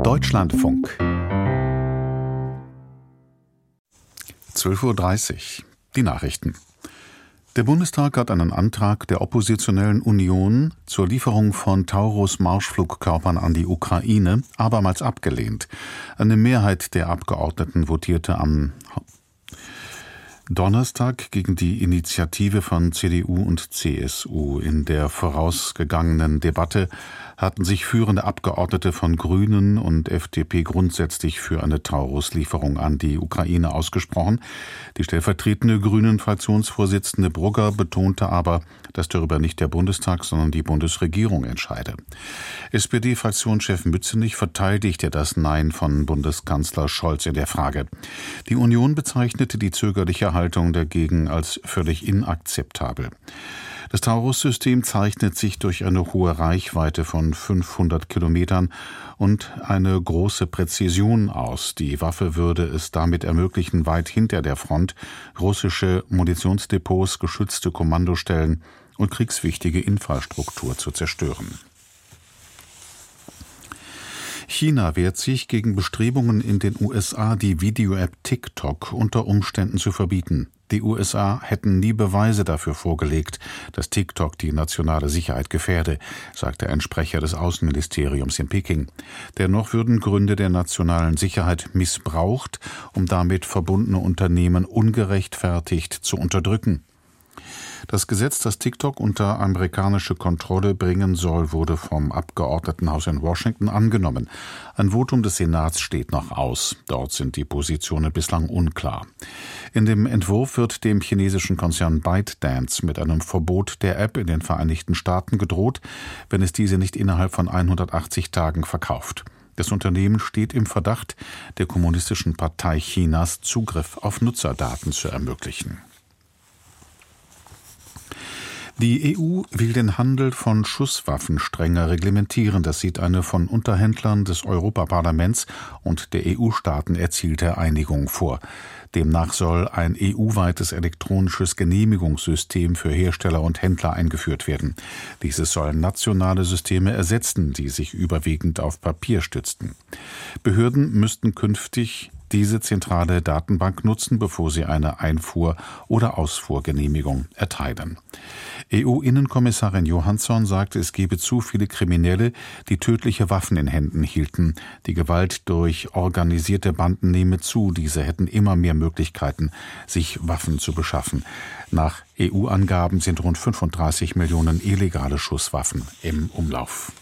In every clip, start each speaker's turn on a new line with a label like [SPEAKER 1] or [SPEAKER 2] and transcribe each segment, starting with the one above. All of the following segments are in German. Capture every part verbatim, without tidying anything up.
[SPEAKER 1] Deutschlandfunk. zwölf Uhr dreißig. Die Nachrichten. Der Bundestag hat einen Antrag der oppositionellen Union zur Lieferung von Taurus-Marschflugkörpern an die Ukraine abermals abgelehnt. Eine Mehrheit der Abgeordneten votierte am Donnerstag gegen die Initiative von C D U und C S U. In der vorausgegangenen Debatte hatten sich führende Abgeordnete von Grünen und F D P grundsätzlich für eine Taurus-Lieferung an die Ukraine ausgesprochen. Die stellvertretende Grünen-Fraktionsvorsitzende Brugger betonte aber, dass darüber nicht der Bundestag, sondern die Bundesregierung entscheide. S P D-Fraktionschef Mützenich verteidigte das Nein von Bundeskanzler Scholz in der Frage. Die Union bezeichnete die zögerliche Haltung dagegen als völlig inakzeptabel. Das Taurus-System zeichnet sich durch eine hohe Reichweite von fünfhundert Kilometern und eine große Präzision aus. Die Waffe würde es damit ermöglichen, weit hinter der Front russische Munitionsdepots, geschützte Kommandostellen und kriegswichtige Infrastruktur zu zerstören. China wehrt sich gegen Bestrebungen in den U S A, die Video-App TikTok unter Umständen zu verbieten. Die U S A hätten nie Beweise dafür vorgelegt, dass TikTok die nationale Sicherheit gefährde, sagte ein Sprecher des Außenministeriums in Peking. Dennoch würden Gründe der nationalen Sicherheit missbraucht, um damit verbundene Unternehmen ungerechtfertigt zu unterdrücken. Das Gesetz, das TikTok unter amerikanische Kontrolle bringen soll, wurde vom Abgeordnetenhaus in Washington angenommen. Ein Votum des Senats steht noch aus. Dort sind die Positionen bislang unklar. In dem Entwurf wird dem chinesischen Konzern ByteDance mit einem Verbot der App in den Vereinigten Staaten gedroht, wenn es diese nicht innerhalb von hundertachtzig Tagen verkauft. Das Unternehmen steht im Verdacht, der Kommunistischen Partei Chinas Zugriff auf Nutzerdaten zu ermöglichen. Die E U will den Handel von Schusswaffen strenger reglementieren. Das sieht eine von Unterhändlern des Europaparlaments und der E U-Staaten erzielte Einigung vor. Demnach soll ein E U-weites elektronisches Genehmigungssystem für Hersteller und Händler eingeführt werden. Dieses soll nationale Systeme ersetzen, die sich überwiegend auf Papier stützten. Behörden müssten künftig diese zentrale Datenbank nutzen, bevor sie eine Einfuhr- oder Ausfuhrgenehmigung erteilen. E U-Innenkommissarin Johansson sagte, es gebe zu viele Kriminelle, die tödliche Waffen in Händen hielten. Die Gewalt durch organisierte Banden nehme zu. Diese hätten immer mehr Möglichkeiten, sich Waffen zu beschaffen. Nach E U-Angaben sind rund fünfunddreißig Millionen illegale Schusswaffen im Umlauf.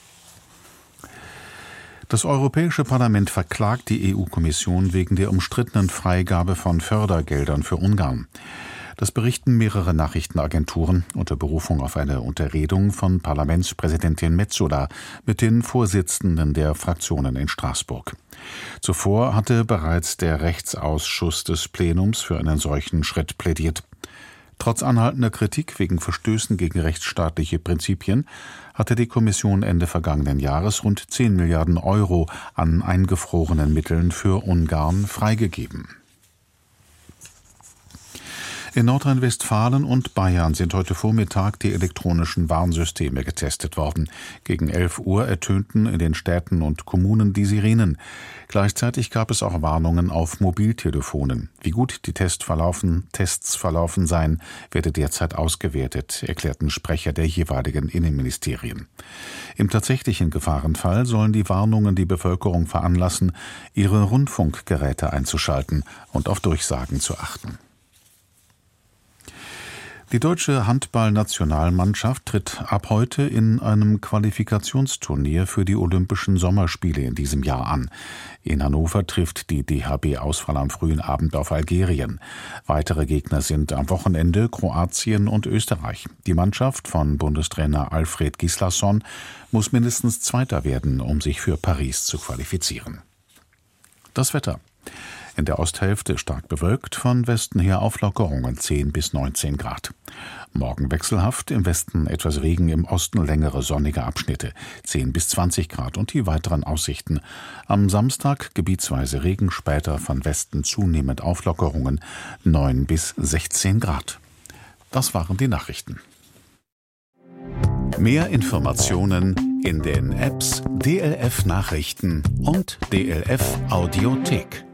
[SPEAKER 1] Das Europäische Parlament verklagt die E U-Kommission wegen der umstrittenen Freigabe von Fördergeldern für Ungarn. Das berichten mehrere Nachrichtenagenturen unter Berufung auf eine Unterredung von Parlamentspräsidentin Metsola mit den Vorsitzenden der Fraktionen in Straßburg. Zuvor hatte bereits der Rechtsausschuss des Plenums für einen solchen Schritt plädiert. Trotz anhaltender Kritik wegen Verstößen gegen rechtsstaatliche Prinzipien hatte die Kommission Ende vergangenen Jahres rund zehn Milliarden Euro an eingefrorenen Mitteln für Ungarn freigegeben. In Nordrhein-Westfalen und Bayern sind heute Vormittag die elektronischen Warnsysteme getestet worden. Gegen elf Uhr ertönten in den Städten und Kommunen die Sirenen. Gleichzeitig gab es auch Warnungen auf Mobiltelefonen. Wie gut die Tests verlaufen, Tests verlaufen seien, werde derzeit ausgewertet, erklärten Sprecher der jeweiligen Innenministerien. Im tatsächlichen Gefahrenfall sollen die Warnungen die Bevölkerung veranlassen, ihre Rundfunkgeräte einzuschalten und auf Durchsagen zu achten. Die deutsche Handball-Nationalmannschaft tritt ab heute in einem Qualifikationsturnier für die Olympischen Sommerspiele in diesem Jahr an. In Hannover trifft die D H B-Auswahl am frühen Abend auf Algerien. Weitere Gegner sind am Wochenende Kroatien und Österreich. Die Mannschaft von Bundestrainer Alfred Gislason muss mindestens Zweiter werden, um sich für Paris zu qualifizieren. Das Wetter. In der Osthälfte stark bewölkt, von Westen her Auflockerungen zehn bis neunzehn Grad. Morgen wechselhaft, im Westen etwas Regen, im Osten längere sonnige Abschnitte, zehn bis zwanzig Grad und die weiteren Aussichten. Am Samstag gebietsweise Regen, später von Westen zunehmend Auflockerungen, neun bis sechzehn Grad. Das waren die Nachrichten. Mehr Informationen in den Apps D L F Nachrichten und D L F Audiothek.